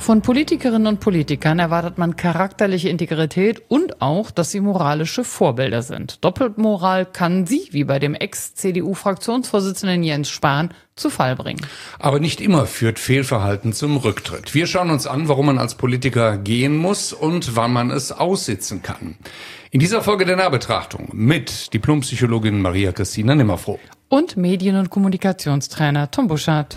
Von Politikerinnen und Politikern erwartet man charakterliche Integrität und auch, dass sie moralische Vorbilder sind. Doppelmoral kann sie, wie bei dem Ex-CDU-Fraktionsvorsitzenden Jens Spahn, zu Fall bringen. Aber nicht immer führt Fehlverhalten zum Rücktritt. Wir schauen uns an, warum man als Politiker gehen muss und wann man es aussitzen kann. In dieser Folge der Nahbetrachtung mit Diplompsychologin Maria Christina Nimmerfroh. Und Medien- und Kommunikationstrainer Tom Buschardt.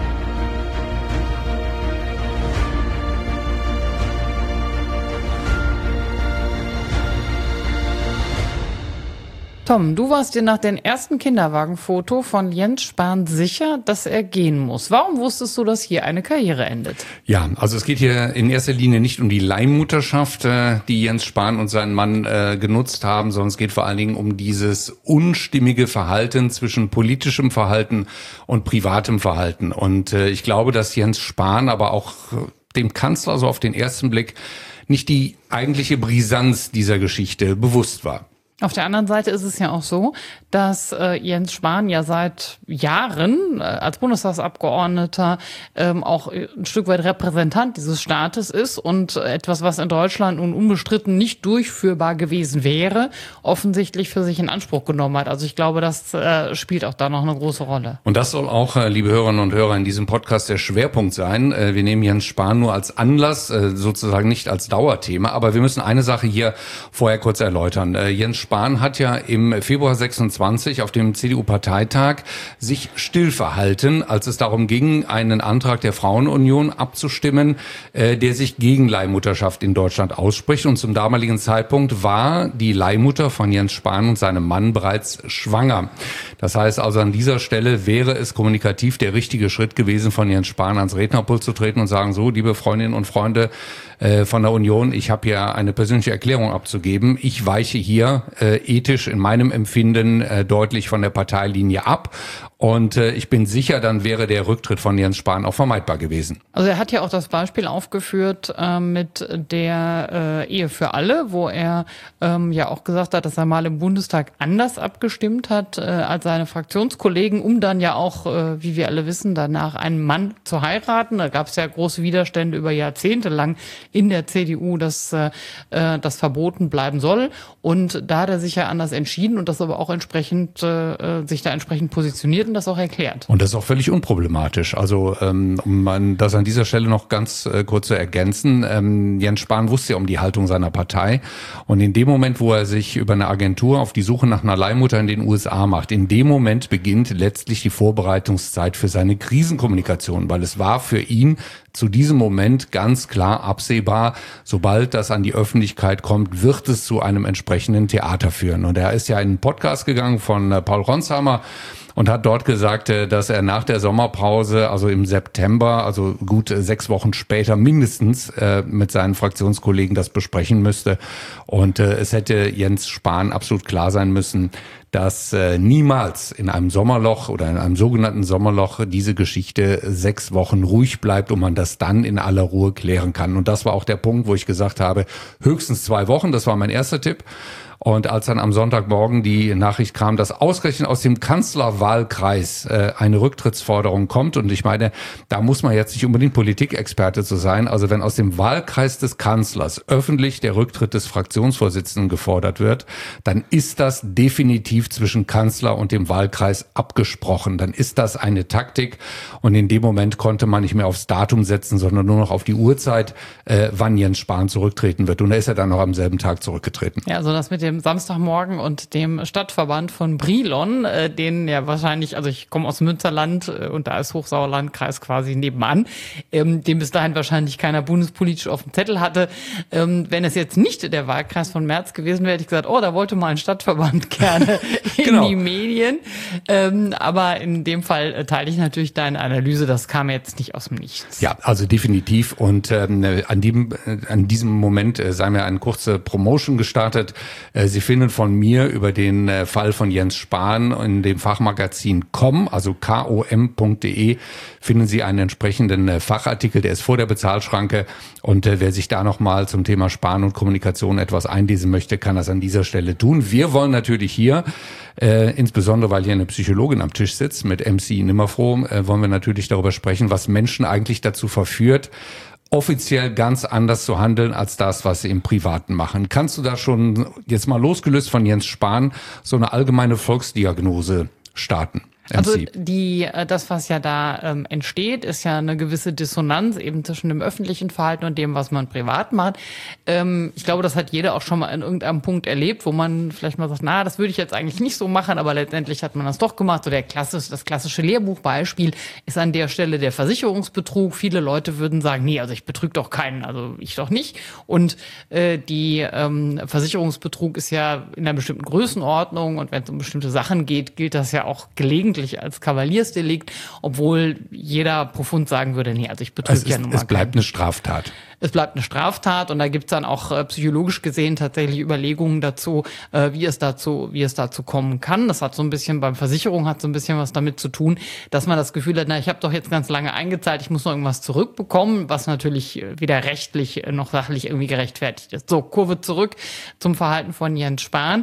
Tom, du warst dir nach dem ersten Kinderwagenfoto von Jens Spahn sicher, dass er gehen muss. Warum wusstest du, dass hier eine Karriere endet? Ja, also es geht hier in erster Linie nicht um die Leihmutterschaft, die Jens Spahn und sein Mann genutzt haben, sondern es geht vor allen Dingen um dieses unstimmige Verhalten zwischen politischem Verhalten und privatem Verhalten. Und ich glaube, dass Jens Spahn, aber auch dem Kanzler so auf den ersten Blick nicht die eigentliche Brisanz dieser Geschichte bewusst war. Auf der anderen Seite ist es ja auch so, dass Jens Spahn ja seit Jahren als Bundestagsabgeordneter auch ein Stück weit Repräsentant dieses Staates ist und etwas, was in Deutschland nun unbestritten nicht durchführbar gewesen wäre, offensichtlich für sich in Anspruch genommen hat. Also ich glaube, das spielt auch da noch eine große Rolle. Und das soll auch, liebe Hörerinnen und Hörer, in diesem Podcast der Schwerpunkt sein. Wir nehmen Jens Spahn nur als Anlass, sozusagen nicht als Dauerthema, aber wir müssen eine Sache hier vorher kurz erläutern. Jens Spahn hat ja im Februar 26 auf dem CDU-Parteitag sich still verhalten, als es darum ging, einen Antrag der Frauenunion abzustimmen, der sich gegen Leihmutterschaft in Deutschland ausspricht. Und zum damaligen Zeitpunkt war die Leihmutter von Jens Spahn und seinem Mann bereits schwanger. Das heißt also, an dieser Stelle wäre es kommunikativ der richtige Schritt gewesen, von Jens Spahn ans Rednerpult zu treten und sagen, so, liebe Freundinnen und Freunde von der Union, ich habe hier eine persönliche Erklärung abzugeben. Ich weiche hier ethisch in meinem Empfinden deutlich von der Parteilinie ab. Und ich bin sicher, dann wäre der Rücktritt von Jens Spahn auch vermeidbar gewesen. Also er hat ja auch das Beispiel aufgeführt mit der Ehe für alle, wo er ja auch gesagt hat, dass er mal im Bundestag anders abgestimmt hat als seine Fraktionskollegen, um dann ja auch, wie wir alle wissen, danach einen Mann zu heiraten. Da gab es ja große Widerstände über Jahrzehnte lang in der CDU, dass das verboten bleiben soll. Und da hat er sich ja anders entschieden und das aber auch entsprechend sich da entsprechend positioniert und das auch erklärt. Und das ist auch völlig unproblematisch. Also um das an dieser Stelle noch ganz kurz zu ergänzen, Jens Spahn wusste ja um die Haltung seiner Partei und in dem Moment, wo er sich über eine Agentur auf die Suche nach einer Leihmutter in den USA macht, in dem Moment beginnt letztlich die Vorbereitungszeit für seine Krisenkommunikation, weil es war für ihn zu diesem Moment ganz klar absehbar, sobald das an die Öffentlichkeit kommt, wird es zu einem entsprechenden Theater führen. Und er ist ja in einen Podcast gegangen von Paul Ronsheimer und hat dort gesagt, dass er nach der Sommerpause, also im September, also gut 6 Wochen später mindestens mit seinen Fraktionskollegen das besprechen müsste. Und es hätte Jens Spahn absolut klar sein müssen, dass niemals in einem Sommerloch oder in einem sogenannten Sommerloch diese Geschichte 6 Wochen ruhig bleibt und man das dann in aller Ruhe klären kann. Und das war auch der Punkt, wo ich gesagt habe, höchstens 2 Wochen, das war mein erster Tipp. Und als dann am Sonntagmorgen die Nachricht kam, dass ausgerechnet aus dem Kanzlerwahlkreis eine Rücktrittsforderung kommt, und ich meine, da muss man jetzt nicht unbedingt Politikexperte zu sein, also wenn aus dem Wahlkreis des Kanzlers öffentlich der Rücktritt des Fraktionsvorsitzenden gefordert wird, dann ist das definitiv zwischen Kanzler und dem Wahlkreis abgesprochen. Dann ist das eine Taktik und in dem Moment konnte man nicht mehr aufs Datum setzen, sondern nur noch auf die Uhrzeit, wann Jens Spahn zurücktreten wird. Und er ist ja dann noch am selben Tag zurückgetreten. Ja, also das mit dem Samstagmorgen und dem Stadtverband von Brilon, den ja wahrscheinlich, also ich komme aus Münsterland und da ist Hochsauerlandkreis quasi nebenan, den bis dahin wahrscheinlich keiner bundespolitisch auf dem Zettel hatte. Wenn es jetzt nicht der Wahlkreis von Merz gewesen wäre, hätte ich gesagt, oh, da wollte mal ein Stadtverband gerne in die Medien. Aber in dem Fall teile ich natürlich deine Analyse, das kam jetzt nicht aus dem Nichts. Ja, also definitiv. Und an diesem Moment sei mir eine kurze Promotion gestartet. Sie finden von mir über den Fall von Jens Spahn in dem Fachmagazin com, also kom.de, finden Sie einen entsprechenden Fachartikel, der ist vor der Bezahlschranke. Und wer sich da nochmal zum Thema Spahn und Kommunikation etwas einlesen möchte, kann das an dieser Stelle tun. Wir wollen natürlich hier, insbesondere weil hier eine Psychologin am Tisch sitzt mit MC Nimmerfroh, wollen wir natürlich darüber sprechen, was Menschen eigentlich dazu verführt, offiziell ganz anders zu handeln als das, was sie im Privaten machen. Kannst du da schon jetzt mal losgelöst von Jens Spahn so eine allgemeine Volksdiagnose starten? Also das, was ja da entsteht, ist ja eine gewisse Dissonanz eben zwischen dem öffentlichen Verhalten und dem, was man privat macht. Ich glaube, das hat jeder auch schon mal in irgendeinem Punkt erlebt, wo man vielleicht mal sagt, das würde ich jetzt eigentlich nicht so machen, aber letztendlich hat man das doch gemacht. So das klassische Lehrbuchbeispiel ist an der Stelle der Versicherungsbetrug. Viele Leute würden sagen, nee, also ich betrüge doch keinen, also ich doch nicht. Und Versicherungsbetrug ist ja in einer bestimmten Größenordnung und wenn es um bestimmte Sachen geht, gilt das ja auch gelegentlich als Kavaliersdelikt, obwohl jeder profund sagen würde, nee, also ich betrüge ja nun mal. Es bleibt eine Straftat. Es bleibt eine Straftat und da gibt's dann auch psychologisch gesehen tatsächlich Überlegungen dazu, wie es dazu kommen kann. Das hat so ein bisschen was damit zu tun, dass man das Gefühl hat, ich habe doch jetzt ganz lange eingezahlt, ich muss noch irgendwas zurückbekommen, was natürlich weder rechtlich noch sachlich irgendwie gerechtfertigt ist. So, Kurve zurück zum Verhalten von Jens Spahn.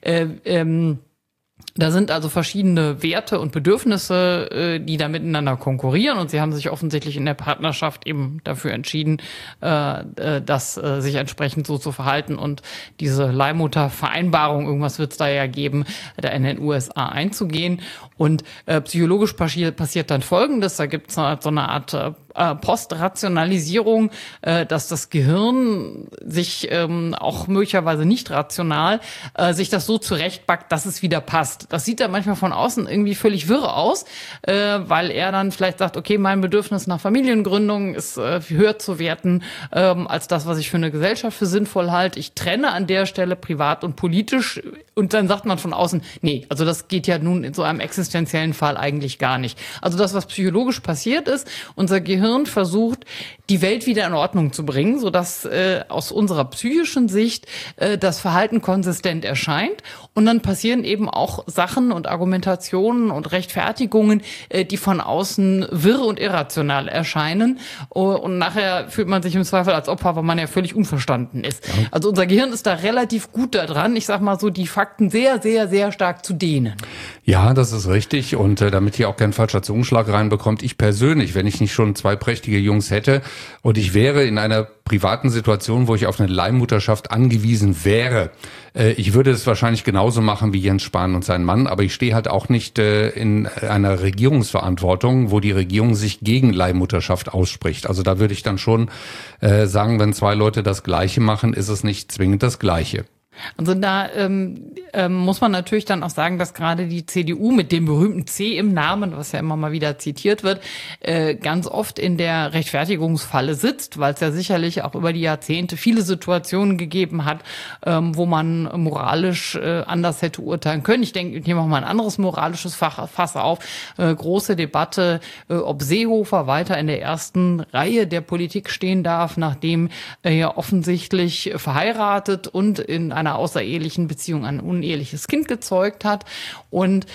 Da sind also verschiedene Werte und Bedürfnisse, die da miteinander konkurrieren und sie haben sich offensichtlich in der Partnerschaft eben dafür entschieden, sich entsprechend so zu verhalten und diese Leihmuttervereinbarung, irgendwas wird es da ja geben, da in den USA einzugehen. Und psychologisch passiert dann Folgendes, da gibt es so eine Art Postrationalisierung, dass das Gehirn sich auch möglicherweise nicht rational sich das so zurechtbackt, dass es wieder passt. Das sieht dann manchmal von außen irgendwie völlig wirr aus, weil er dann vielleicht sagt, okay, mein Bedürfnis nach Familiengründung ist höher zu werten als das, was ich für eine Gesellschaft für sinnvoll halte. Ich trenne an der Stelle privat und politisch und dann sagt man von außen, nee, also das geht ja nun in so einem existenziellen Fall eigentlich gar nicht. Also das, was psychologisch passiert ist, unser Gehirn versucht, die Welt wieder in Ordnung zu bringen, sodass aus unserer psychischen Sicht das Verhalten konsistent erscheint. Und dann passieren eben auch Sachen und Argumentationen und Rechtfertigungen, die von außen wirr und irrational erscheinen. Und nachher fühlt man sich im Zweifel als Opfer, weil man ja völlig unverstanden ist. Ja. Also unser Gehirn ist da relativ gut daran, ich sag mal so, die Fakten sehr, sehr, sehr stark zu dehnen. Ja, das ist richtig. Und damit hier auch kein falscher Zungenschlag reinbekommt, ich persönlich, wenn ich nicht schon 2 prächtige Jungs hätte und ich wäre in einer privaten Situation, wo ich auf eine Leihmutterschaft angewiesen wäre, ich würde es wahrscheinlich genauso machen wie Jens Spahn und sein Mann, aber ich stehe halt auch nicht in einer Regierungsverantwortung, wo die Regierung sich gegen Leihmutterschaft ausspricht. Also da würde ich dann schon sagen, wenn 2 Leute das Gleiche machen, ist es nicht zwingend das Gleiche. Also da muss man natürlich dann auch sagen, dass gerade die CDU mit dem berühmten C im Namen, was ja immer mal wieder zitiert wird, ganz oft in der Rechtfertigungsfalle sitzt, weil es ja sicherlich auch über die Jahrzehnte viele Situationen gegeben hat, wo man moralisch anders hätte urteilen können. Ich denke, ich nehme auch mal ein anderes moralisches Fass auf. Große Debatte, ob Seehofer weiter in der ersten Reihe der Politik stehen darf, nachdem er ja offensichtlich verheiratet und in einer außerehelichen Beziehung ein uneheliches Kind gezeugt hat. Und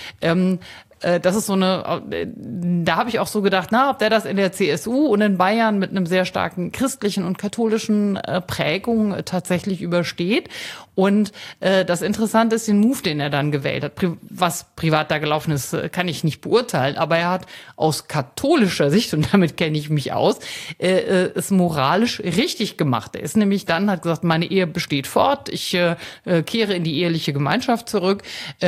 das ist so eine, da habe ich auch so gedacht, ob der das in der CSU und in Bayern mit einem sehr starken christlichen und katholischen Prägung tatsächlich übersteht. Und das Interessante ist den Move, den er dann gewählt hat. Was privat da gelaufen ist, kann ich nicht beurteilen, aber er hat aus katholischer Sicht, und damit kenne ich mich aus, es moralisch richtig gemacht. Er ist nämlich dann, hat gesagt, meine Ehe besteht fort, ich kehre in die eheliche Gemeinschaft zurück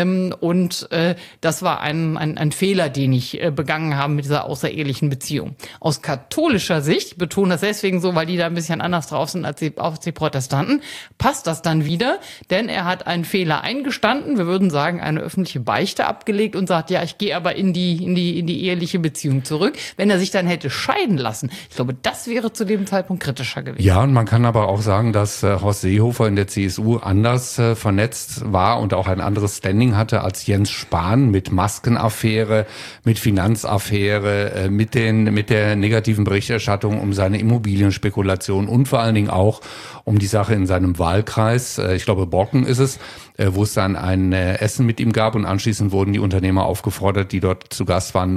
und das war ein Fehler, den ich begangen habe mit dieser außerehelichen Beziehung. Aus katholischer Sicht, ich betone das deswegen so, weil die da ein bisschen anders drauf sind als die Protestanten, passt das dann wieder, denn er hat einen Fehler eingestanden, wir würden sagen, eine öffentliche Beichte abgelegt und sagt, ja, ich gehe aber in die eheliche Beziehung zurück. Wenn er sich dann hätte scheiden lassen, ich glaube, das wäre zu dem Zeitpunkt kritischer gewesen. Ja, und man kann aber auch sagen, dass Horst Seehofer in der CSU anders vernetzt war und auch ein anderes Standing hatte als Jens Spahn mit Maskenaffäre, mit Finanzaffäre, mit der negativen Berichterstattung um seine Immobilienspekulation und vor allen Dingen auch um die Sache in seinem Wahlkreis. Ich glaube, Borken ist es, wo es dann ein Essen mit ihm gab und anschließend wurden die Unternehmer aufgefordert, die dort zu Gast waren,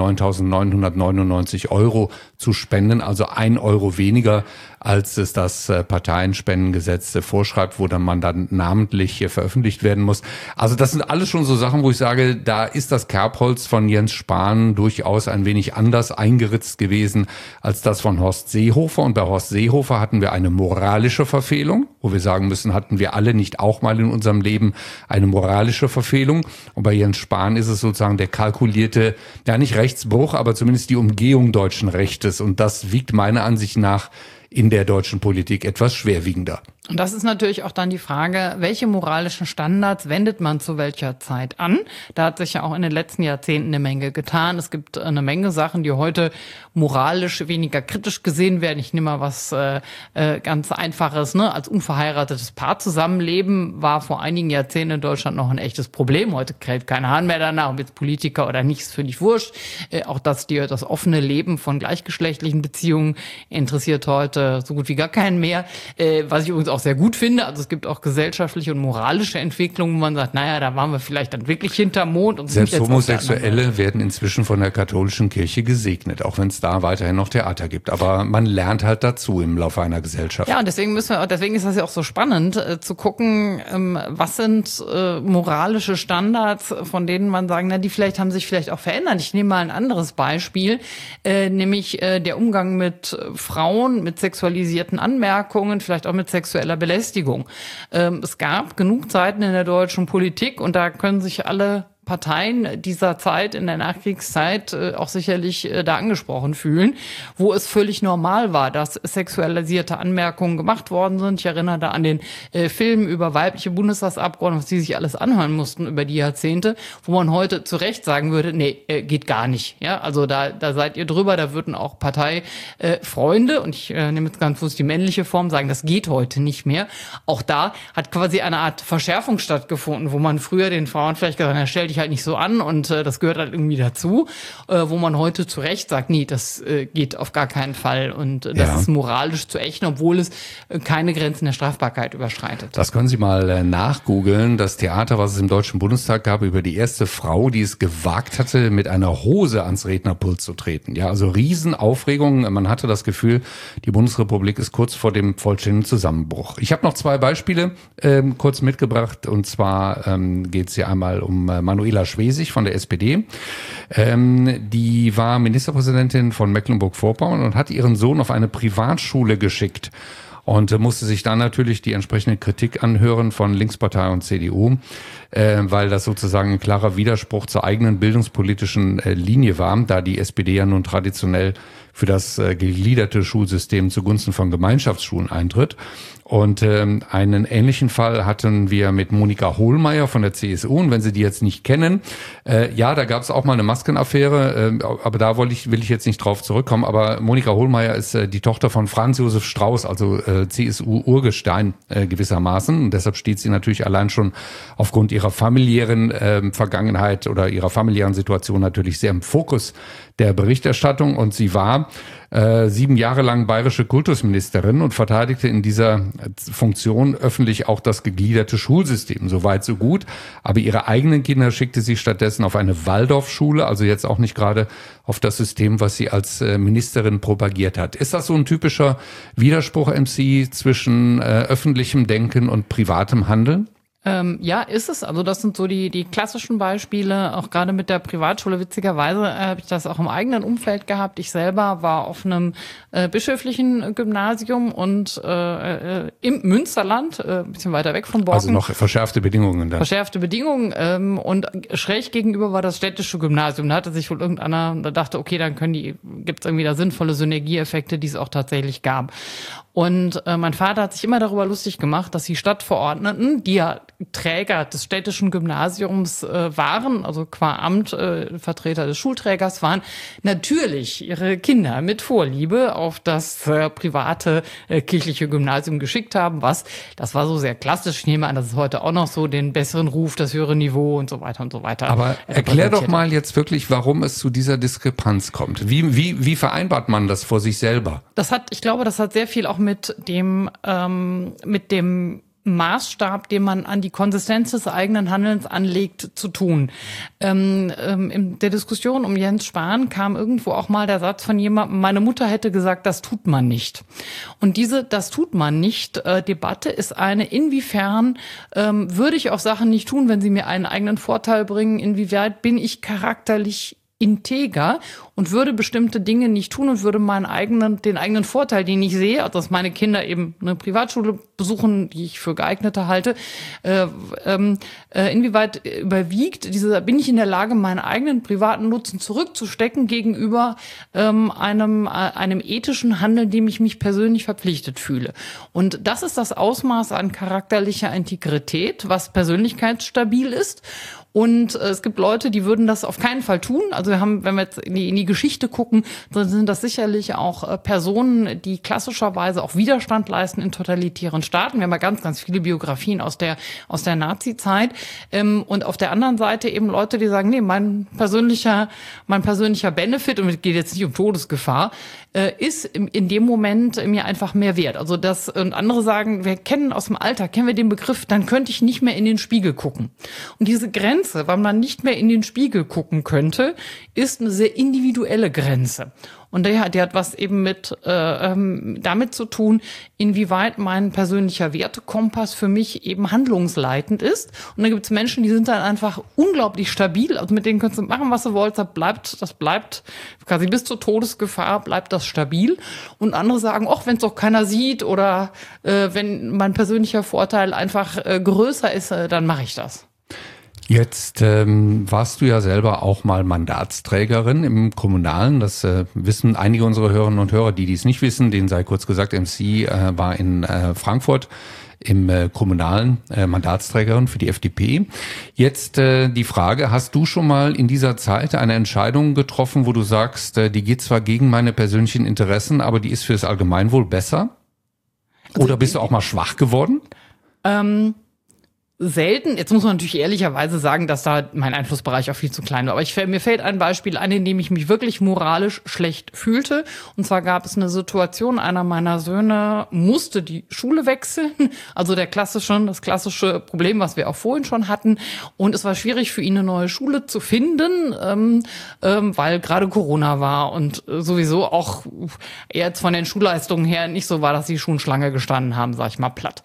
9.999 € zu spenden, also 1 Euro weniger, als es das Parteienspendengesetz vorschreibt, wo dann man namentlich veröffentlicht werden muss. Also das sind alles schon so Sachen, wo ich sage, da ist das Kerbholz von Jens Spahn durchaus ein wenig anders eingeritzt gewesen als das von Horst Seehofer. Und bei Horst Seehofer hatten wir eine moralische Verfehlung, wo wir sagen müssen, hatten wir alle nicht auch mal in unserem Leben eine moralische Verfehlung. Und bei Jens Spahn ist es sozusagen der kalkulierte, ja nicht Rechtsbruch, aber zumindest die Umgehung deutschen Rechtes. Und das wiegt meiner Ansicht nach in der deutschen Politik etwas schwerwiegender. Und das ist natürlich auch dann die Frage, welche moralischen Standards wendet man zu welcher Zeit an? Da hat sich ja auch in den letzten Jahrzehnten eine Menge getan. Es gibt eine Menge Sachen, die heute moralisch weniger kritisch gesehen werden. Ich nehme mal was ganz Einfaches, ne? Als unverheiratetes Paar zusammenleben war vor einigen Jahrzehnten in Deutschland noch ein echtes Problem. Heute kräht kein Hahn mehr danach, ob jetzt Politiker oder nicht, ist völlig wurscht. Auch das offene Leben von gleichgeschlechtlichen Beziehungen interessiert heute so gut wie gar keinen mehr. Was ich übrigens auch sehr gut finde. Also es gibt auch gesellschaftliche und moralische Entwicklungen, wo man sagt, naja, da waren wir vielleicht dann wirklich hinterm Mond. Und selbst Homosexuelle werden inzwischen von der katholischen Kirche gesegnet, auch wenn es da weiterhin noch Theater gibt. Aber man lernt halt dazu im Laufe einer Gesellschaft. Ja, und deswegen ist das ja auch so spannend, zu gucken, was sind moralische Standards, von denen man sagen, na, die haben sich vielleicht auch verändert. Ich nehme mal ein anderes Beispiel, nämlich der Umgang mit Frauen, mit sexualisierten Anmerkungen, vielleicht auch mit sexueller Belästigung. Es gab genug Zeiten in der deutschen Politik und da können sich alle Parteien dieser Zeit, in der Nachkriegszeit, auch sicherlich da angesprochen fühlen, wo es völlig normal war, dass sexualisierte Anmerkungen gemacht worden sind. Ich erinnere da an den Film über weibliche Bundestagsabgeordnete, was die sich alles anhören mussten über die Jahrzehnte, wo man heute zu Recht sagen würde, nee, geht gar nicht. Ja, also da seid ihr drüber, da würden auch Parteifreunde, und ich nehme jetzt ganz bewusst die männliche Form, sagen, das geht heute nicht mehr. Auch da hat quasi eine Art Verschärfung stattgefunden, wo man früher den Frauen vielleicht gesagt hat, stell dich halt nicht so an und das gehört halt irgendwie dazu, wo man heute zu Recht sagt, nee, das geht auf gar keinen Fall und das ist moralisch zu ächten, obwohl es keine Grenzen der Strafbarkeit überschreitet. Das können Sie mal nachgoogeln, das Theater, was es im Deutschen Bundestag gab, über die erste Frau, die es gewagt hatte, mit einer Hose ans Rednerpult zu treten. Ja, also Riesenaufregung. Man hatte das Gefühl, die Bundesrepublik ist kurz vor dem vollständigen Zusammenbruch. Ich habe noch zwei Beispiele kurz mitgebracht, und zwar geht es hier einmal um Manuela Schwesig von der SPD. Die war Ministerpräsidentin von Mecklenburg-Vorpommern und hat ihren Sohn auf eine Privatschule geschickt und musste sich dann natürlich die entsprechende Kritik anhören von Linkspartei und CDU, weil das sozusagen ein klarer Widerspruch zur eigenen bildungspolitischen Linie war, da die SPD ja nun traditionell für das gegliederte Schulsystem zugunsten von Gemeinschaftsschulen eintritt. Und einen ähnlichen Fall hatten wir mit Monika Hohlmeier von der CSU. Und wenn Sie die jetzt nicht kennen, da gab es auch mal eine Maskenaffäre, aber da will ich jetzt nicht drauf zurückkommen. Aber Monika Hohlmeier ist die Tochter von Franz Josef Strauß, also CSU-Urgestein gewissermaßen. Und deshalb steht sie natürlich allein schon aufgrund ihrer familiären Vergangenheit oder ihrer familiären Situation natürlich sehr im Fokus der Berichterstattung. Und sie war 7 Jahre lang bayerische Kultusministerin und verteidigte in dieser Funktion öffentlich auch das gegliederte Schulsystem. So weit, so gut. Aber ihre eigenen Kinder schickte sie stattdessen auf eine Waldorfschule, also jetzt auch nicht gerade auf das System, was sie als Ministerin propagiert hat. Ist das so ein typischer Widerspruch, MC, zwischen öffentlichem Denken und privatem Handeln? Ja, ist es. Also das sind so die klassischen Beispiele, auch gerade mit der Privatschule. Witzigerweise habe ich das auch im eigenen Umfeld gehabt. Ich selber war auf einem bischöflichen Gymnasium und im Münsterland, ein bisschen weiter weg von Borken. Also noch verschärfte Bedingungen dann. Verschärfte Bedingungen und schräg gegenüber war das städtische Gymnasium. Da hatte sich wohl irgendeiner, da dachte, okay, dann gibt's irgendwie da sinnvolle Synergieeffekte, die es auch tatsächlich gab. Und mein Vater hat sich immer darüber lustig gemacht, dass die Stadtverordneten, die ja Träger des städtischen Gymnasiums waren, also qua Amt Vertreter des Schulträgers waren, natürlich ihre Kinder mit Vorliebe auf das private kirchliche Gymnasium geschickt haben. Das war so sehr klassisch. Ich nehme an, das ist heute auch noch so, den besseren Ruf, das höhere Niveau und so weiter und so weiter. Aber erklär doch mal jetzt wirklich, warum es zu dieser Diskrepanz kommt. Wie vereinbart man das vor sich selber? Ich glaube, das hat sehr viel auch mit dem Maßstab, den man an die Konsistenz des eigenen Handelns anlegt, zu tun. In der Diskussion um Jens Spahn kam irgendwo auch mal der Satz von jemandem, meine Mutter hätte gesagt, das tut man nicht. Und diese "das tut man nicht" Debatte ist eine, inwiefern würde ich auch Sachen nicht tun, wenn sie mir einen eigenen Vorteil bringen, inwieweit bin ich charakterlich integer und würde bestimmte Dinge nicht tun und würde den eigenen Vorteil, den ich sehe, also dass meine Kinder eben eine Privatschule besuchen, die ich für geeigneter halte, inwieweit überwiegt bin ich in der Lage, meinen eigenen privaten Nutzen zurückzustecken gegenüber einem ethischen Handeln, dem ich mich persönlich verpflichtet fühle. Und das ist das Ausmaß an charakterlicher Integrität, was persönlichkeitsstabil ist. Und es gibt Leute, die würden das auf keinen Fall tun. Also wenn wir jetzt in die Geschichte gucken, dann sind das sicherlich auch Personen, die klassischerweise auch Widerstand leisten in totalitären Staaten. Wir haben ja ganz, ganz viele Biografien aus der Nazi-Zeit. Und auf der anderen Seite eben Leute, die sagen, nee, mein persönlicher Benefit, und es geht jetzt nicht um Todesgefahr, ist in dem Moment mir einfach mehr wert. Also und andere sagen, wir kennen aus dem Alltag, kennen wir den Begriff, dann könnte ich nicht mehr in den Spiegel gucken. Und diese Grenze, weil man nicht mehr in den Spiegel gucken könnte, ist eine sehr individuelle Grenze. Und die hat was eben damit zu tun, inwieweit mein persönlicher Wertekompass für mich eben handlungsleitend ist. Und dann gibt es Menschen, die sind dann einfach unglaublich stabil. Also mit denen kannst du machen, was du wolltest. Das bleibt quasi bis zur Todesgefahr bleibt das stabil. Und andere sagen, wenn es auch keiner sieht oder wenn mein persönlicher Vorteil einfach größer ist, dann mache ich das. Jetzt warst du ja selber auch mal Mandatsträgerin im Kommunalen. Das wissen einige unserer Hörerinnen und Hörer, die dies nicht wissen. Denen sei kurz gesagt, MC war in Frankfurt im Kommunalen Mandatsträgerin für die FDP. Jetzt die Frage, hast du schon mal in dieser Zeit eine Entscheidung getroffen, wo du sagst, die geht zwar gegen meine persönlichen Interessen, aber die ist für das Allgemeinwohl besser? Oder bist du auch mal schwach geworden? Selten. Jetzt muss man natürlich ehrlicherweise sagen, dass da mein Einflussbereich auch viel zu klein war. Aber mir fällt ein Beispiel ein, in dem ich mich wirklich moralisch schlecht fühlte. Und zwar gab es eine Situation, einer meiner Söhne musste die Schule wechseln. Also das klassische Problem, was wir auch vorhin schon hatten. Und es war schwierig für ihn, eine neue Schule zu finden, weil gerade Corona war und sowieso auch eher jetzt von den Schulleistungen her nicht so war, dass die Schulen Schlange gestanden haben, sag ich mal platt.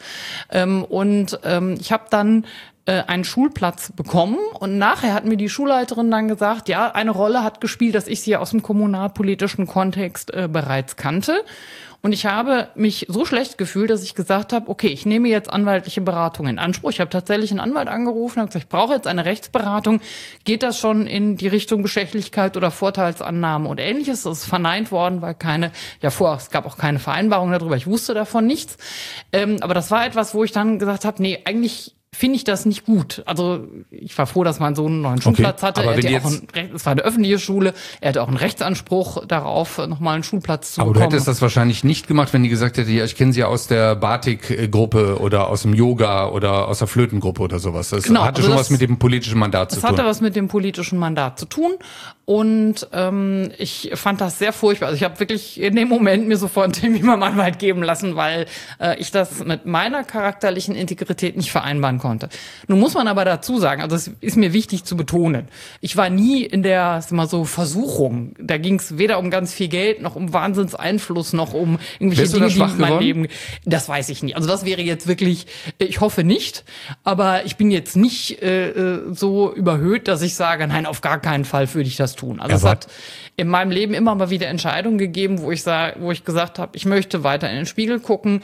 Ich habe dann einen Schulplatz bekommen und nachher hat mir die Schulleiterin dann gesagt, ja, eine Rolle hat gespielt, dass ich sie aus dem kommunalpolitischen Kontext bereits kannte. Und ich habe mich so schlecht gefühlt, dass ich gesagt habe, okay, ich nehme jetzt anwaltliche Beratung in Anspruch. Ich habe tatsächlich einen Anwalt angerufen und gesagt, ich brauche jetzt eine Rechtsberatung. Geht das schon in die Richtung Bestechlichkeit oder Vorteilsannahme und Ähnliches? Das ist verneint worden, weil es gab auch keine Vereinbarung darüber. Ich wusste davon nichts. Aber das war etwas, wo ich dann gesagt habe, nee, eigentlich finde ich das nicht gut. Also ich war froh, dass mein Sohn einen neuen Schulplatz hatte. Es war eine öffentliche Schule. Er hatte auch einen Rechtsanspruch darauf, nochmal einen Schulplatz zu bekommen. Aber du hättest das wahrscheinlich nicht gemacht, wenn die gesagt hätte, ja, ich kenne sie aus der Batik-Gruppe oder aus dem Yoga oder aus der Flötengruppe oder sowas. Das hatte schon was mit dem politischen Mandat zu tun. Das hatte was mit dem politischen Mandat zu tun. Und ich fand das sehr furchtbar. Also ich habe wirklich in dem Moment mir sofort einen Termin beim Anwalt geben lassen, weil ich das mit meiner charakterlichen Integrität nicht vereinbaren konnte. Nun muss man aber dazu sagen, also es ist mir wichtig zu betonen, ich war nie in der Versuchung. Da ging es weder um ganz viel Geld, noch um Wahnsinnseinfluss, noch um irgendwelche Dinge, die in meinem Leben... Das weiß ich nicht. Also das wäre jetzt wirklich, ich hoffe nicht, aber ich bin jetzt nicht so überhöht, dass ich sage, nein, auf gar keinen Fall würde ich das tun. Also es hat in meinem Leben immer mal wieder Entscheidungen gegeben, wo ich gesagt habe, ich möchte weiter in den Spiegel gucken,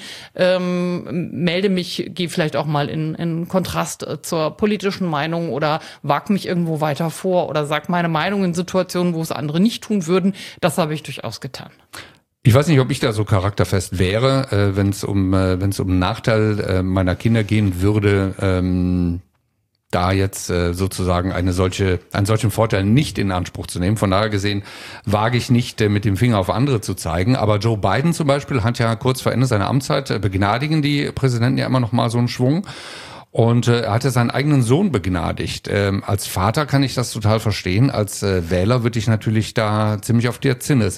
melde mich, gehe vielleicht auch mal in Kontrast zur politischen Meinung oder wag mich irgendwo weiter vor oder sag meine Meinung in Situationen, wo es andere nicht tun würden. Das habe ich durchaus getan. Ich weiß nicht, ob ich da so charakterfest wäre, wenn es um einen Nachteil meiner Kinder gehen würde, da jetzt sozusagen einen solchen Vorteil nicht in Anspruch zu nehmen. Von daher gesehen wage ich nicht, mit dem Finger auf andere zu zeigen. Aber Joe Biden zum Beispiel hat ja kurz vor Ende seiner Amtszeit, begnadigen die Präsidenten ja immer noch mal so einen Schwung. Und er hat ja seinen eigenen Sohn begnadigt. Als Vater kann ich das total verstehen. Als Wähler würde ich natürlich da ziemlich auf der Zinne sein.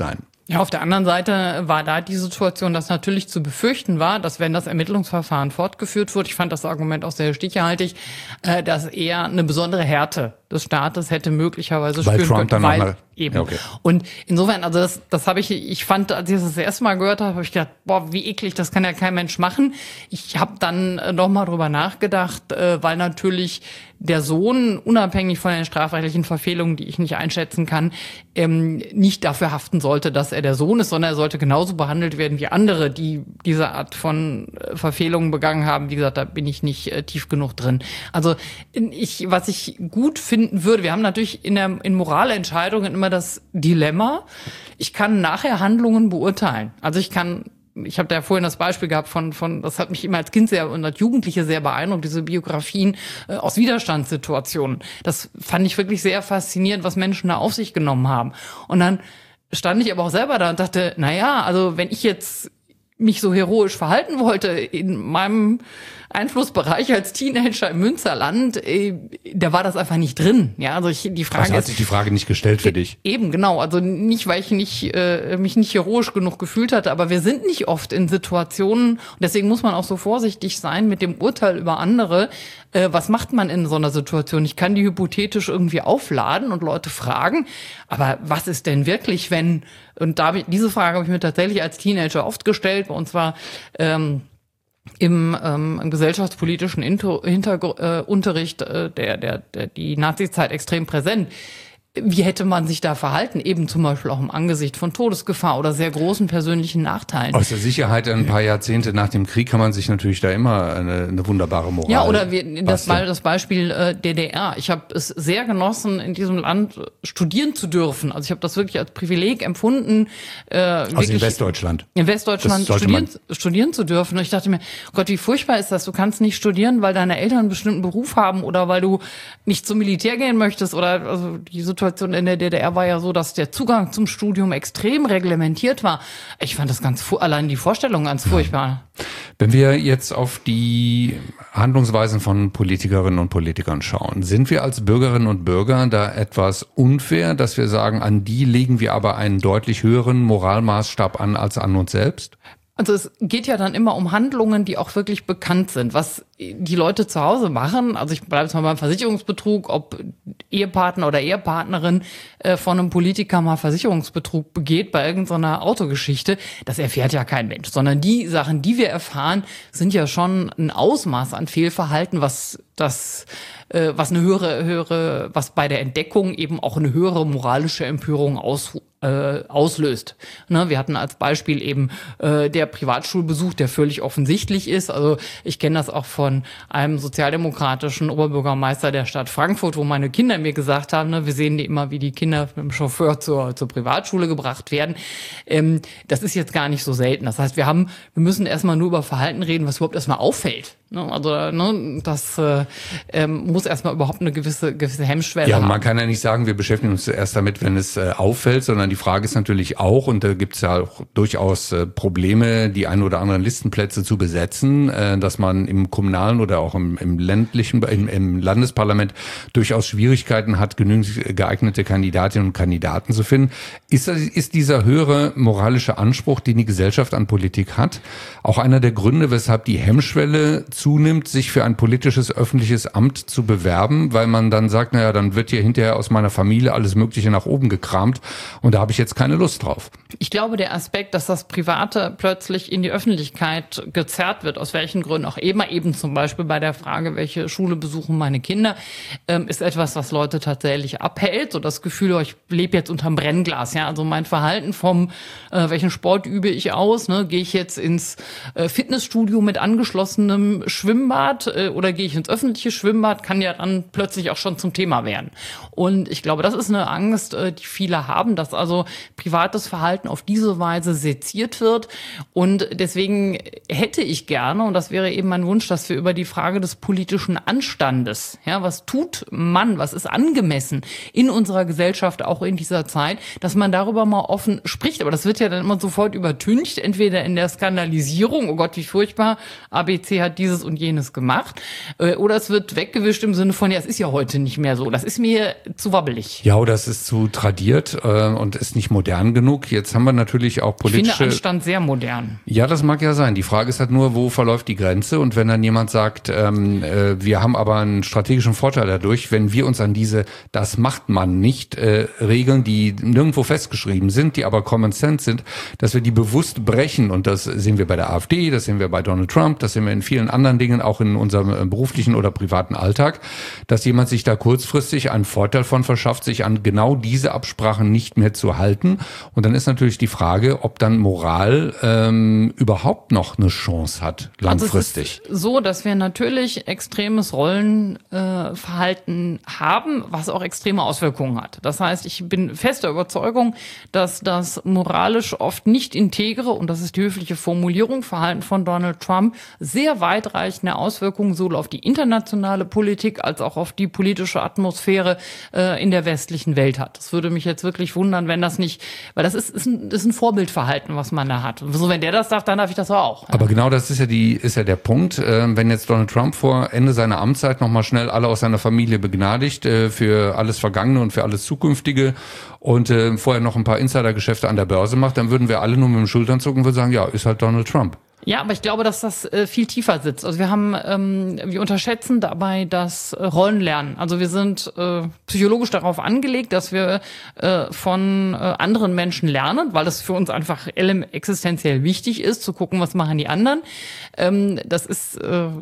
Ja, auf der anderen Seite war da die Situation, dass natürlich zu befürchten war, dass wenn das Ermittlungsverfahren fortgeführt wird, ich fand das Argument auch sehr stichhaltig, dass er eine besondere Härte des Staates hätte möglicherweise spüren können. Weil eben. Ja, okay. Und insofern, also das habe ich fand, als ich das erste Mal gehört habe, habe ich gedacht, boah, wie eklig, das kann ja kein Mensch machen. Ich habe dann noch mal drüber nachgedacht, weil natürlich der Sohn, unabhängig von den strafrechtlichen Verfehlungen, die ich nicht einschätzen kann, nicht dafür haften sollte, dass er der Sohn ist, sondern er sollte genauso behandelt werden wie andere, die diese Art von Verfehlungen begangen haben. Wie gesagt, da bin ich nicht tief genug drin. Also was ich gut finden würde, wir haben natürlich in Moralentscheidungen immer das Dilemma, ich kann nachher Handlungen beurteilen. Also ich habe da ja vorhin das Beispiel gehabt von, das hat mich immer als Kind und als Jugendliche sehr beeindruckt, diese Biografien aus Widerstandssituationen. Das fand ich wirklich sehr faszinierend, was Menschen da auf sich genommen haben. Und dann stand ich aber auch selber da und dachte, also wenn ich jetzt mich so heroisch verhalten wollte in meinem Einflussbereich als Teenager im Münsterland, da war das einfach nicht drin. Ja, also die Frage also hat sich die Frage nicht gestellt für dich. Eben, genau. Also nicht, weil ich mich nicht heroisch genug gefühlt hatte, aber wir sind nicht oft in Situationen, und deswegen muss man auch so vorsichtig sein mit dem Urteil über andere. Was macht man in so einer Situation? Ich kann die hypothetisch irgendwie aufladen und Leute fragen, aber was ist denn wirklich, wenn, und diese Frage habe ich mir tatsächlich als Teenager oft gestellt, bei uns war im gesellschaftspolitischen Unterricht die Nazizeit extrem präsent. Wie hätte man sich da verhalten? Eben zum Beispiel auch im Angesicht von Todesgefahr oder sehr großen persönlichen Nachteilen. Aus der Sicherheit ein paar Jahrzehnte nach dem Krieg kann man sich natürlich da immer eine wunderbare Moral. Ja, oder das Beispiel DDR. Ich habe es sehr genossen, in diesem Land studieren zu dürfen. Also ich habe das wirklich als Privileg empfunden. Also in Westdeutschland. In Westdeutschland studieren zu dürfen. Und ich dachte mir, oh Gott, wie furchtbar ist das? Du kannst nicht studieren, weil deine Eltern einen bestimmten Beruf haben oder weil du nicht zum Militär gehen möchtest oder also die Situation in der DDR war ja so, dass der Zugang zum Studium extrem reglementiert war. Ich fand das allein die Vorstellung ganz furchtbar. Wenn wir jetzt auf die Handlungsweisen von Politikerinnen und Politikern schauen, sind wir als Bürgerinnen und Bürger da etwas unfair, dass wir sagen, an die legen wir aber einen deutlich höheren Moralmaßstab an als an uns selbst? Also es geht ja dann immer um Handlungen, die auch wirklich bekannt sind, was die Leute zu Hause machen. Also ich bleibe jetzt mal beim Versicherungsbetrug, ob Ehepartner oder Ehepartnerin von einem Politiker mal Versicherungsbetrug begeht bei irgendeiner Autogeschichte, das erfährt ja kein Mensch, sondern die Sachen, die wir erfahren, sind ja schon ein Ausmaß an Fehlverhalten, was eine höhere, was bei der Entdeckung eben auch eine höhere moralische Empörung auslöst. Ne, wir hatten als Beispiel eben der Privatschulbesuch, der völlig offensichtlich ist. Also ich kenne das auch von einem sozialdemokratischen Oberbürgermeister der Stadt Frankfurt, wo meine Kinder mir gesagt haben, ne, wir sehen die immer, wie die Kinder mit dem Chauffeur zur Privatschule gebracht werden. Das ist jetzt gar nicht so selten. Das heißt, wir müssen erstmal nur über Verhalten reden, was überhaupt erstmal auffällt. Also das muss erstmal überhaupt eine gewisse Hemmschwelle haben. Ja, man kann ja nicht sagen, wir beschäftigen uns zuerst damit, wenn es auffällt, sondern die Frage ist natürlich auch, und da gibt es ja auch durchaus Probleme, die ein oder anderen Listenplätze zu besetzen, dass man im kommunalen oder auch im ländlichen, im Landesparlament durchaus Schwierigkeiten hat, genügend geeignete Kandidatinnen und Kandidaten zu finden. Ist dieser höhere moralische Anspruch, den die Gesellschaft an Politik hat, auch einer der Gründe, weshalb die Hemmschwelle zunimmt, sich für ein politisches öffentliches Amt zu bewerben, weil man dann sagt, naja, dann wird hier hinterher aus meiner Familie alles Mögliche nach oben gekramt und da habe ich jetzt keine Lust drauf. Ich glaube, der Aspekt, dass das Private plötzlich in die Öffentlichkeit gezerrt wird, aus welchen Gründen auch immer, eben zum Beispiel bei der Frage, welche Schule besuchen meine Kinder, ist etwas, was Leute tatsächlich abhält. So das Gefühl, ich lebe jetzt unterm Brennglas. Ja, also mein Verhalten welchen Sport übe ich aus? Ne? Gehe ich jetzt ins Fitnessstudio mit angeschlossenem Schwimmbad oder gehe ich ins öffentliche Schwimmbad, kann ja dann plötzlich auch schon zum Thema werden. Und ich glaube, das ist eine Angst, die viele haben, dass also privates Verhalten auf diese Weise seziert wird. Und deswegen hätte ich gerne, und das wäre eben mein Wunsch, dass wir über die Frage des politischen Anstandes, ja, was tut man, was ist angemessen in unserer Gesellschaft, auch in dieser Zeit, dass man darüber mal offen spricht. Aber das wird ja dann immer sofort übertüncht, entweder in der Skandalisierung, oh Gott, wie furchtbar, ABC hat dieses dieses und jenes gemacht. Oder es wird weggewischt im Sinne von, ja, es ist ja heute nicht mehr so. Das ist mir zu wabbelig. Ja, oder es ist zu tradiert und ist nicht modern genug. Jetzt haben wir natürlich auch politische... Ich finde Anstand sehr modern. Ja, das mag ja sein. Die Frage ist halt nur, wo verläuft die Grenze? Und wenn dann jemand sagt, wir haben aber einen strategischen Vorteil dadurch, wenn wir uns an diese "das macht man nicht" Regeln, die nirgendwo festgeschrieben sind, die aber Common Sense sind, dass wir die bewusst brechen. Und das sehen wir bei der AfD, das sehen wir bei Donald Trump, das sehen wir in vielen anderen Dingen, auch in unserem beruflichen oder privaten Alltag, dass jemand sich da kurzfristig einen Vorteil von verschafft, sich an genau diese Absprachen nicht mehr zu halten. Und dann ist natürlich die Frage, ob dann Moral überhaupt noch eine Chance hat, langfristig. Also es ist so, dass wir natürlich extremes Rollenverhalten haben, was auch extreme Auswirkungen hat. Das heißt, ich bin fester Überzeugung, dass das moralisch oft nicht integre, und das ist die höfliche Formulierung, Verhalten von Donald Trump sehr weitreichende Auswirkungen sowohl auf die internationale Politik als auch auf die politische Atmosphäre in der westlichen Welt hat. Das würde mich jetzt wirklich wundern, wenn das nicht, weil das ist ein Vorbildverhalten, was man da hat. So, wenn der das darf, dann darf ich das auch. Aber genau das ist ja der Punkt. Wenn jetzt Donald Trump vor Ende seiner Amtszeit nochmal schnell alle aus seiner Familie begnadigt für alles Vergangene und für alles Zukünftige und vorher noch ein paar Insidergeschäfte an der Börse macht, dann würden wir alle nur mit den Schultern zucken und würden sagen, ja, ist halt Donald Trump. Ja, aber ich glaube, dass das viel tiefer sitzt. Also wir unterschätzen dabei das Rollenlernen. Also wir sind psychologisch darauf angelegt, dass wir von anderen Menschen lernen, weil es für uns einfach existenziell wichtig ist, zu gucken, was machen die anderen. Das ist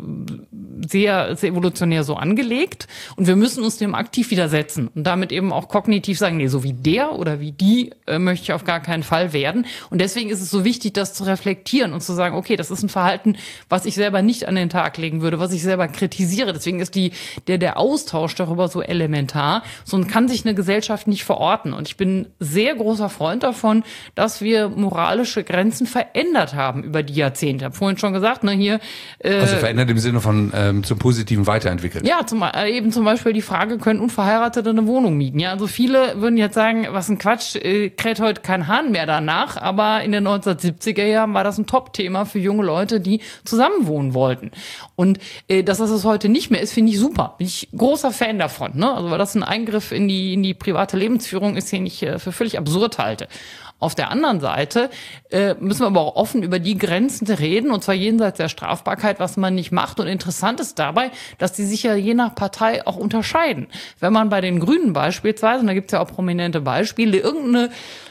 sehr, sehr evolutionär so angelegt. Und wir müssen uns dem aktiv widersetzen und damit eben auch kognitiv sagen, nee, so wie der oder wie die möchte ich auf gar keinen Fall werden. Und deswegen ist es so wichtig, das zu reflektieren und zu sagen, okay, das ist ein Verhalten, was ich selber nicht an den Tag legen würde, was ich selber kritisiere. Deswegen ist der Austausch darüber so elementar. So kann sich eine Gesellschaft nicht verorten. Und ich bin sehr großer Freund davon, dass wir moralische Grenzen verändert haben über die Jahrzehnte. Ich habe vorhin schon gesagt, ne, hier. Also verändert im Sinne von zum Positiven weiterentwickelt. Ja, eben zum Beispiel die Frage, können Unverheiratete eine Wohnung mieten? Ja, also viele würden jetzt sagen, was ein Quatsch, kräht heute kein Hahn mehr danach. Aber in den 1970er Jahren war das ein Top-Thema für junge Leute, die zusammenwohnen wollten. Und dass das heute nicht mehr ist, finde ich super. Bin ich großer Fan davon. Ne? Also weil das ein Eingriff in die private Lebensführung ist, den ich für völlig absurd halte. Auf der anderen Seite müssen wir aber auch offen über die Grenzen reden, und zwar jenseits der Strafbarkeit, was man nicht macht. Und interessant ist dabei, dass die sich ja je nach Partei auch unterscheiden. Wenn man bei den Grünen beispielsweise, und da gibt es ja auch prominente Beispiele, irgendeine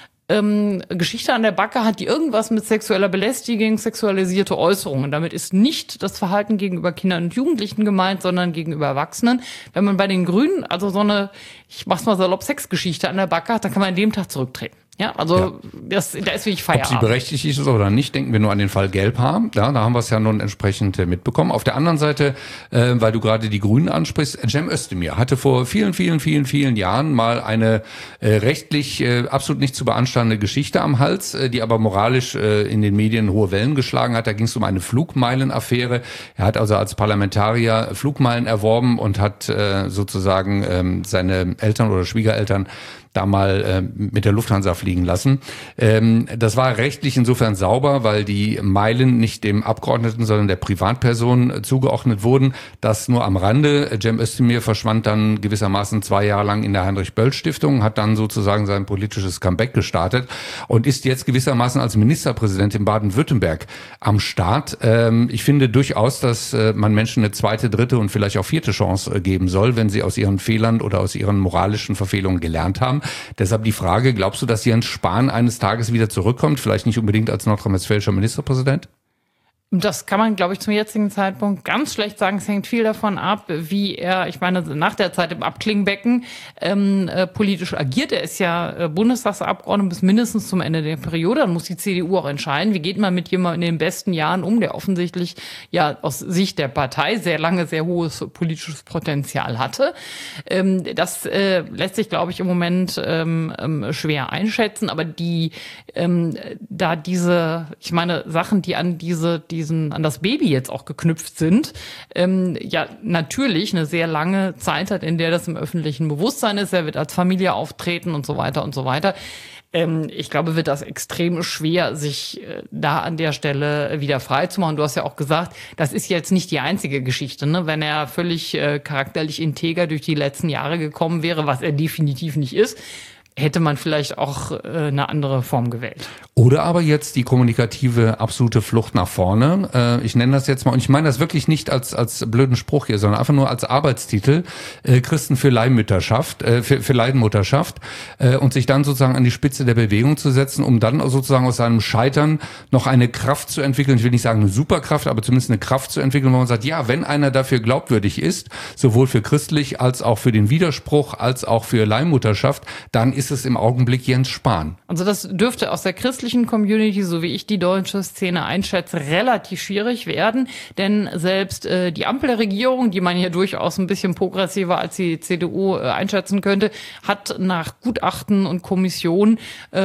Geschichte an der Backe hat, die irgendwas mit sexueller Belästigung, sexualisierte Äußerungen. Damit ist nicht das Verhalten gegenüber Kindern und Jugendlichen gemeint, sondern gegenüber Erwachsenen. Wenn man bei den Grünen also so eine, ich mach's mal salopp, Sexgeschichte an der Backe hat, dann kann man an dem Tag zurücktreten. Ja, also ja. Da ist wirklich Feierabend. Ob sie berechtigt ist oder nicht, denken wir nur an den Fall Gelbhaar. Ja, da haben wir es ja nun entsprechend mitbekommen. Auf der anderen Seite, weil du gerade die Grünen ansprichst, Cem Özdemir hatte vor vielen Jahren mal eine rechtlich absolut nicht zu beanstandende Geschichte am Hals, die aber moralisch in den Medien hohe Wellen geschlagen hat. Da ging es um eine Flugmeilenaffäre. Er hat also als Parlamentarier Flugmeilen erworben und hat sozusagen seine Eltern oder Schwiegereltern da mal mit der Lufthansa fliegen lassen. Das war rechtlich insofern sauber, weil die Meilen nicht dem Abgeordneten, sondern der Privatperson zugeordnet wurden. Das nur am Rande. Cem Özdemir verschwand dann gewissermaßen 2 Jahre lang in der Heinrich-Böll-Stiftung, hat dann sozusagen sein politisches Comeback gestartet und ist jetzt gewissermaßen als Ministerpräsident in Baden-Württemberg am Start. Ich finde durchaus, dass man Menschen eine zweite, dritte und vielleicht auch vierte Chance geben soll, wenn sie aus ihren Fehlern oder aus ihren moralischen Verfehlungen gelernt haben. Deshalb die Frage, glaubst du, dass Jens Spahn eines Tages wieder zurückkommt? Vielleicht nicht unbedingt als nordrhein-westfälischer Ministerpräsident? Das kann man, glaube ich, zum jetzigen Zeitpunkt ganz schlecht sagen. Es hängt viel davon ab, wie er, ich meine, nach der Zeit im Abklingbecken politisch agiert. Er ist ja Bundestagsabgeordneter bis mindestens zum Ende der Periode. Dann muss die CDU auch entscheiden, wie geht man mit jemandem in den besten Jahren um, der offensichtlich ja aus Sicht der Partei sehr lange sehr hohes politisches Potenzial hatte. Das lässt sich, glaube ich, im Moment schwer einschätzen. Aber da diese, ich meine, Sachen, die an an das Baby jetzt auch geknüpft sind, ja natürlich eine sehr lange Zeit hat, in der das im öffentlichen Bewusstsein ist. Er wird als Familie auftreten und so weiter und so weiter. Ich glaube, wird das extrem schwer, sich da an der Stelle wieder frei zu machen. Du hast ja auch gesagt, das ist jetzt nicht die einzige Geschichte, ne? Wenn er völlig charakterlich integer durch die letzten Jahre gekommen wäre, was er definitiv nicht ist, hätte man vielleicht auch eine andere Form gewählt. Oder aber jetzt die kommunikative absolute Flucht nach vorne. Ich nenne das jetzt mal, und ich meine das wirklich nicht als blöden Spruch hier, sondern einfach nur als Arbeitstitel, Christen für Leihmutterschaft, für Leihmutterschaft, und sich dann sozusagen an die Spitze der Bewegung zu setzen, um dann sozusagen aus seinem Scheitern noch eine Kraft zu entwickeln. Ich will nicht sagen eine Superkraft, aber zumindest eine Kraft zu entwickeln, wo man sagt, ja, wenn einer dafür glaubwürdig ist, sowohl für christlich als auch für den Widerspruch, als auch für Leihmutterschaft, dann ist es im Augenblick Jens Spahn. Also das dürfte aus der christlichen Community, so wie ich die deutsche Szene einschätze, relativ schwierig werden. Denn selbst die Ampelregierung, die man hier durchaus ein bisschen progressiver als die CDU einschätzen könnte, hat nach Gutachten und Kommission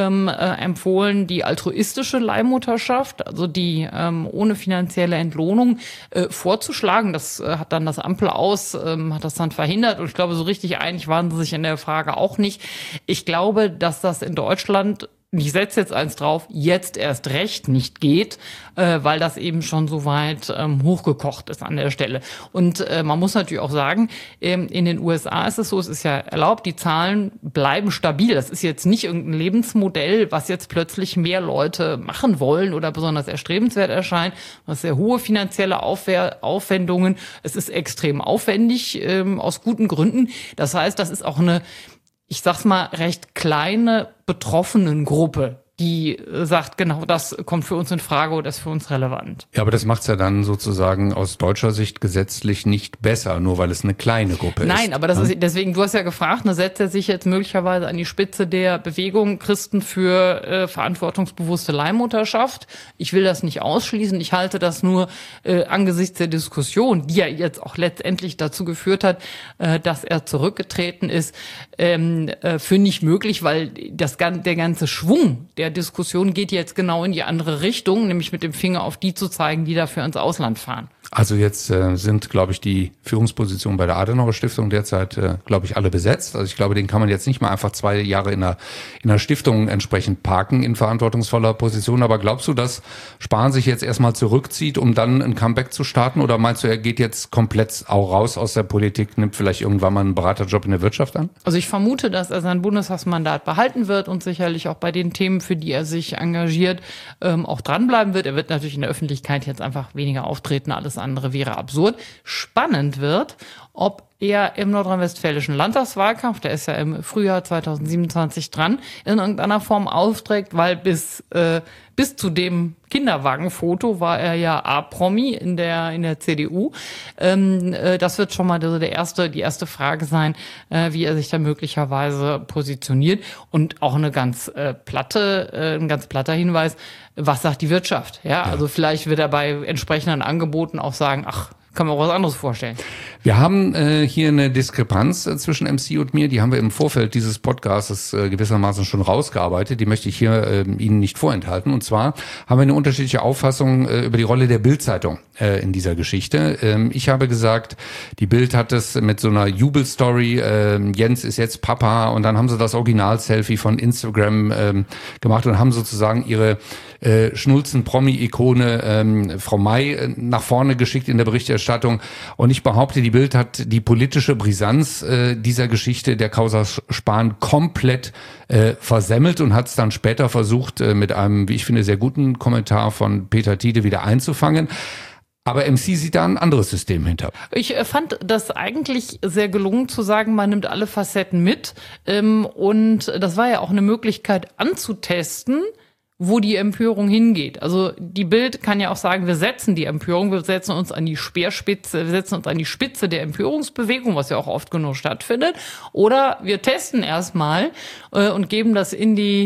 empfohlen, die altruistische Leihmutterschaft, also die ohne finanzielle Entlohnung, vorzuschlagen. Das hat dann das Ampel-Aus, hat das dann verhindert. Und ich glaube, so richtig einig waren sie sich in der Frage auch nicht. Ich glaube, dass das in Deutschland, ich setze jetzt eins drauf, jetzt erst recht nicht geht, weil das eben schon so weit hochgekocht ist an der Stelle. Und man muss natürlich auch sagen, in den USA ist es so, es ist ja erlaubt, die Zahlen bleiben stabil. Das ist jetzt nicht irgendein Lebensmodell, was jetzt plötzlich mehr Leute machen wollen oder besonders erstrebenswert erscheint. Das ist sehr hohe finanzielle Aufwendungen. Es ist extrem aufwendig, aus guten Gründen. Das heißt, das ist auch eine, ich sag's mal, recht kleine Betroffenengruppe, die sagt, genau das kommt für uns in Frage oder ist für uns relevant. Ja, aber das macht's ja dann sozusagen aus deutscher Sicht gesetzlich nicht besser, nur weil es eine kleine Gruppe ist. Nein, aber das ist deswegen, du hast ja gefragt, setzt er sich jetzt möglicherweise an die Spitze der Bewegung Christen für verantwortungsbewusste Leihmutterschaft. Ich will das nicht ausschließen. Ich halte das nur angesichts der Diskussion, die ja jetzt auch letztendlich dazu geführt hat, dass er zurückgetreten ist, für nicht möglich, weil der ganze Schwung der Diskussion geht jetzt genau in die andere Richtung, nämlich mit dem Finger auf die zu zeigen, die dafür ins Ausland fahren. Also jetzt sind, glaube ich, die Führungspositionen bei der Adenauer Stiftung derzeit, glaube ich, alle besetzt. Also ich glaube, den kann man jetzt nicht mal einfach 2 Jahre in einer Stiftung entsprechend parken in verantwortungsvoller Position. Aber glaubst du, dass Spahn sich jetzt erstmal zurückzieht, um dann ein Comeback zu starten? Oder meinst du, er geht jetzt komplett auch raus aus der Politik, nimmt vielleicht irgendwann mal einen Beraterjob in der Wirtschaft an? Also ich vermute, dass er sein Bundestagsmandat behalten wird und sicherlich auch bei den Themen, für die er sich engagiert, auch dranbleiben wird. Er wird natürlich in der Öffentlichkeit jetzt einfach weniger auftreten, alles andere wäre absurd. Spannend wird, ob er im nordrhein-westfälischen Landtagswahlkampf, der ist ja im Frühjahr 2027 dran, in irgendeiner Form aufträgt, weil bis zu dem Kinderwagenfoto war er ja A-Promi in der CDU. Das wird schon mal die erste Frage sein, wie er sich da möglicherweise positioniert. Und auch ein ganz platter Hinweis, was sagt die Wirtschaft? Ja, also vielleicht wird er bei entsprechenden Angeboten auch sagen, ach, kann man auch was anderes vorstellen. Wir haben hier eine Diskrepanz zwischen MC und mir, die haben wir im Vorfeld dieses Podcasts gewissermaßen schon rausgearbeitet, die möchte ich hier Ihnen nicht vorenthalten. Und zwar haben wir eine unterschiedliche Auffassung über die Rolle der Bild-Zeitung in dieser Geschichte. Ich habe gesagt, die Bild hat es mit so einer Jubelstory, Jens ist jetzt Papa, und dann haben sie das Original-Selfie von Instagram gemacht und haben sozusagen ihre Schnulzen-Promi-Ikone Frau May nach vorne geschickt in der Berichterstattung. Und ich behaupte, die Bild hat die politische Brisanz dieser Geschichte der Causa Spahn komplett versemmelt und hat es dann später versucht, mit einem, wie ich finde, sehr guten Kommentar von Peter Tiede wieder einzufangen. Aber MC sieht da ein anderes System hinter. Ich fand das eigentlich sehr gelungen zu sagen, man nimmt alle Facetten mit. Und das war ja auch eine Möglichkeit anzutesten, wo die Empörung hingeht. Also die Bild kann ja auch sagen, wir setzen die Empörung, wir setzen uns an die Speerspitze, wir setzen uns an die Spitze der Empörungsbewegung, was ja auch oft genug stattfindet. Oder wir testen erstmal und geben das in die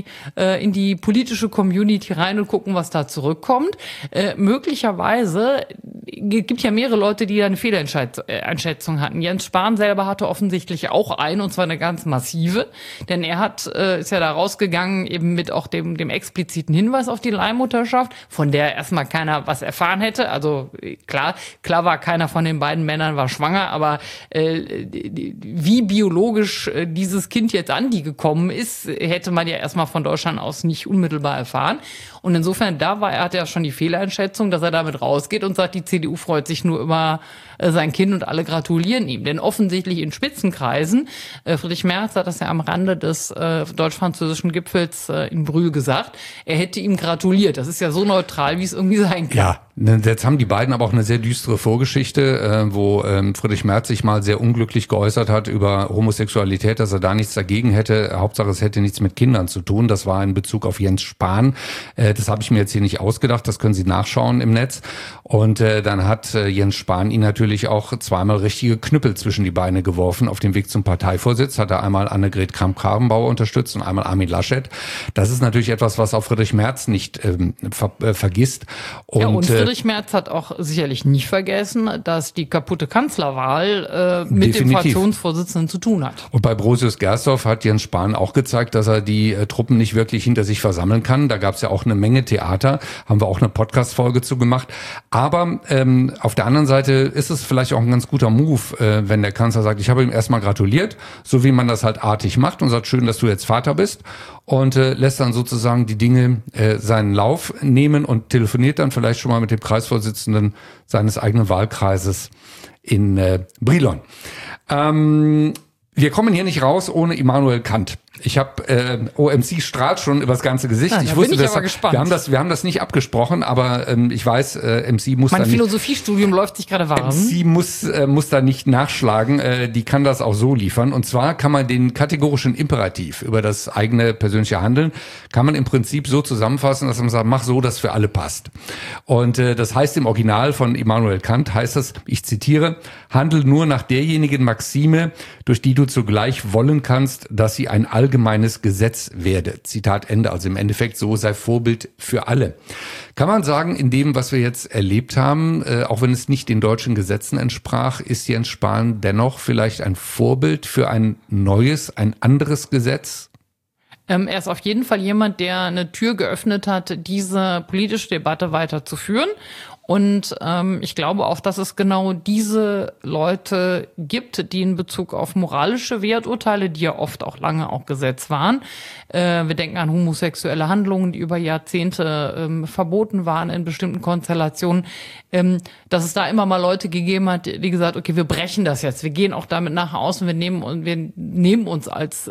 politische Community rein und gucken, was da zurückkommt. Möglicherweise gibt ja mehrere Leute, die da eine Fehleinschätzung hatten. Jens Spahn selber hatte offensichtlich auch eine, und zwar eine ganz massive, denn er ist ja da rausgegangen eben mit auch dem expliziten Hinweis auf die Leihmutterschaft, von der erstmal keiner was erfahren hätte. Also klar war, keiner von den beiden Männern war schwanger, aber wie biologisch dieses Kind jetzt an die gekommen ist, hätte man ja erstmal von Deutschland aus nicht unmittelbar erfahren. Und insofern, er hat ja schon die Fehleinschätzung, dass er damit rausgeht und sagt, die CDU freut sich nur über sein Kind und alle gratulieren ihm. Denn offensichtlich in Spitzenkreisen, Friedrich Merz hat das ja am Rande des deutsch-französischen Gipfels in Brühl gesagt, er hätte ihm gratuliert. Das ist ja so neutral, wie es irgendwie sein kann. Ja, jetzt haben die beiden aber auch eine sehr düstere Vorgeschichte, wo Friedrich Merz sich mal sehr unglücklich geäußert hat über Homosexualität, dass er da nichts dagegen hätte. Hauptsache, es hätte nichts mit Kindern zu tun. Das war in Bezug auf Jens Spahn. Das habe ich mir jetzt hier nicht ausgedacht. Das können Sie nachschauen im Netz. Und dann hat Jens Spahn ihn natürlich auch zweimal richtige Knüppel zwischen die Beine geworfen. Auf dem Weg zum Parteivorsitz hat er einmal Annegret Kramp-Karrenbauer unterstützt und einmal Armin Laschet. Das ist natürlich etwas, was auch Friedrich Merz nicht vergisst. Und Friedrich Merz hat auch sicherlich nicht vergessen, dass die kaputte Kanzlerwahl mit dem Fraktionsvorsitzenden zu tun hat. Und bei Brosius Gersdorf hat Jens Spahn auch gezeigt, dass er die Truppen nicht wirklich hinter sich versammeln kann. Da gab es ja auch eine Menge Theater, haben wir auch eine Podcast-Folge zu gemacht. Aber auf der anderen Seite ist es vielleicht auch ein ganz guter Move, wenn der Kanzler sagt, ich habe ihm erstmal gratuliert, so wie man das halt artig macht und sagt, schön, dass du jetzt Vater bist, und lässt dann sozusagen die Dinge seinen Lauf nehmen und telefoniert dann vielleicht schon mal mit dem Kreisvorsitzenden seines eigenen Wahlkreises in Brilon. Wir kommen hier nicht raus ohne Immanuel Kant. Ich habe OMC strahlt schon übers ganze Gesicht. Ich wusste, bin ich aber gespannt. Wir haben das nicht abgesprochen, aber ich weiß, MC muss mein Philosophiestudium läuft sich gerade warm. MC muss da nicht nachschlagen. Die kann das auch so liefern. Und zwar kann man den kategorischen Imperativ über das eigene persönliche Handeln kann man im Prinzip so zusammenfassen, dass man sagt, mach so, dass für alle passt. Und das heißt im Original von Immanuel Kant heißt es, ich zitiere: Handel nur nach derjenigen Maxime, durch die du zugleich wollen kannst, dass sie ein allgemeines Gesetz werde. Zitat Ende. Also im Endeffekt, so sei Vorbild für alle. Kann man sagen, in dem, was wir jetzt erlebt haben, auch wenn es nicht den deutschen Gesetzen entsprach, ist Jens Spahn dennoch vielleicht ein Vorbild für ein neues, ein anderes Gesetz? Er ist auf jeden Fall jemand, der eine Tür geöffnet hat, diese politische Debatte weiterzuführen. Und ich glaube auch, dass es genau diese Leute gibt, die in Bezug auf moralische Werturteile, die ja oft auch lange auch Gesetz waren, wir denken an homosexuelle Handlungen, die über Jahrzehnte verboten waren in bestimmten Konstellationen, dass es da immer mal Leute gegeben hat, die gesagt, okay, wir brechen das jetzt, wir gehen auch damit nach außen, wir nehmen uns als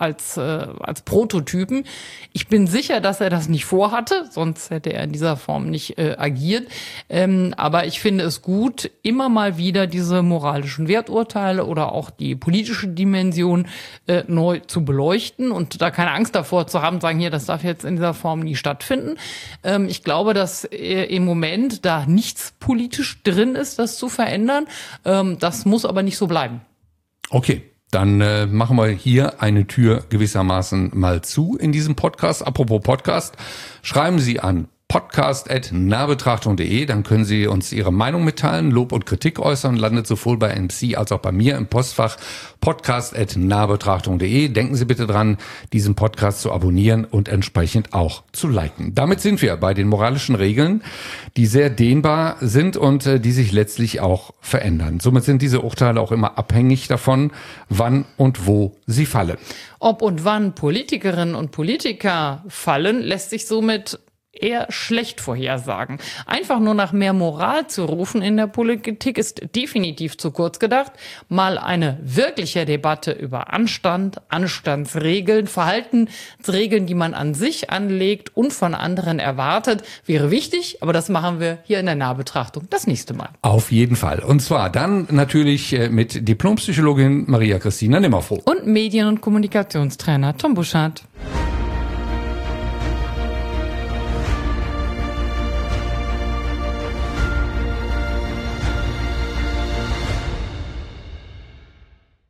Prototypen. Ich bin sicher, dass er das nicht vorhatte, sonst hätte er in dieser Form nicht agiert. Aber ich finde es gut, immer mal wieder diese moralischen Werturteile oder auch die politische Dimension neu zu beleuchten und da keine Angst davor zu haben, sagen, hier, das darf jetzt in dieser Form nie stattfinden. Ich glaube, dass im Moment da nichts politisch drin ist, das zu verändern. Das muss aber nicht so bleiben. Okay. Dann machen wir hier eine Tür gewissermaßen mal zu in diesem Podcast. Apropos Podcast, schreiben Sie an podcast@nahbetrachtung.de, dann können Sie uns Ihre Meinung mitteilen, Lob und Kritik äußern, landet sowohl bei MC als auch bei mir im Postfach podcast@nahbetrachtung.de. Denken Sie bitte dran, diesen Podcast zu abonnieren und entsprechend auch zu liken. Damit sind wir bei den moralischen Regeln, die sehr dehnbar sind und die sich letztlich auch verändern. Somit sind diese Urteile auch immer abhängig davon, wann und wo sie fallen. Ob und wann Politikerinnen und Politiker fallen, lässt sich somit eher schlecht vorhersagen. Einfach nur nach mehr Moral zu rufen in der Politik ist definitiv zu kurz gedacht. Mal eine wirkliche Debatte über Anstand, Anstandsregeln, Verhaltensregeln, die man an sich anlegt und von anderen erwartet, wäre wichtig, aber das machen wir hier in der Nahbetrachtung das nächste Mal. Auf jeden Fall. Und zwar dann natürlich mit Diplompsychologin Maria Christina Nimmerfroh. Und Medien- und Kommunikationstrainer Tom Buschardt.